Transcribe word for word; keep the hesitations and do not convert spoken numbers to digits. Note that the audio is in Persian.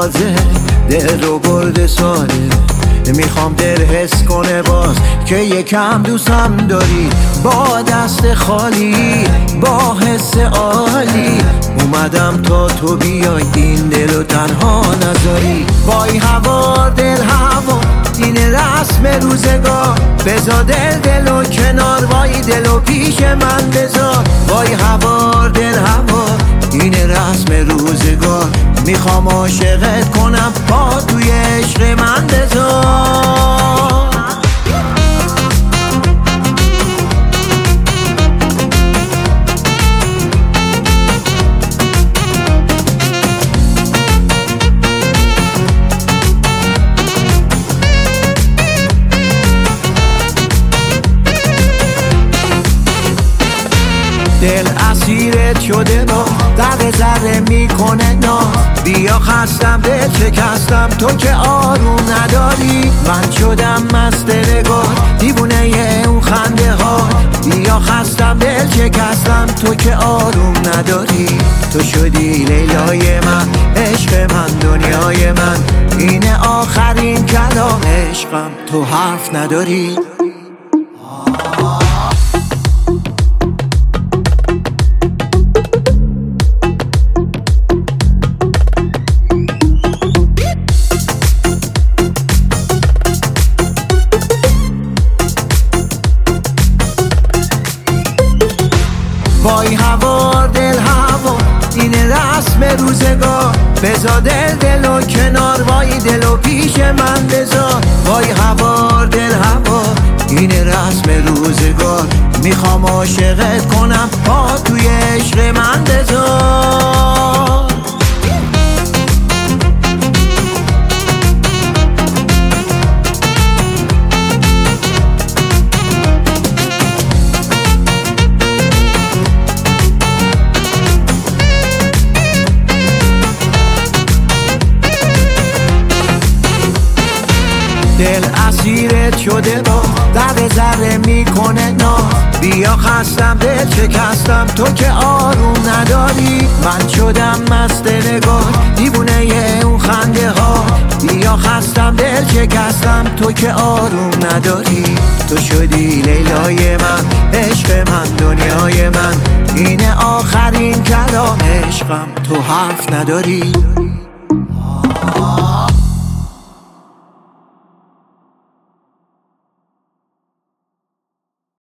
تازه دل رو برده ساله. میخوام دل حس کنه باز که یکم دوستم داری. با دست خالی با حس عالی اومدم تا تو بیای این دل و تنها نذاری. وای هوا دل هوا این رسم روزگار، بذار دل دل و کنار، وای دل و پیش من بذار. وای هوا دل هوا این رسم روزگار، میخوام عاشقت کنم پا توی عشق من بذار. دل اسیرت شده با ذره ذره میکنه ناز. بیا خستم دل شکستم تو که آروم نداری. من شدم مست نگار دیوونه اون خنده ها. بیا خستم دل شکستم تو که آروم نداری. تو شدی لیلای من عشق من دنیای من، اینه آخرین کلام عشقم تو حرف نداری. وای هوا دل هوا این رسم روزگار، بذار دل دل و کنار، وای دل و پیش من بذار. وای هوا دل هوا این رسم روزگار، میخوام عاشقت کنم پا توی عشق من بذار. دل اسیرت شده با ذره ذره میکنه ناز. بیا خستم دل شکستم تو که آروم نداری. من شدم مست نگار دیوونه اون خنده ها. بیا خستم دل شکستم تو که آروم نداری. تو شدی لیلای من عشق من دنیای من، اینه آخرین کلام عشقم تو حرف نداری.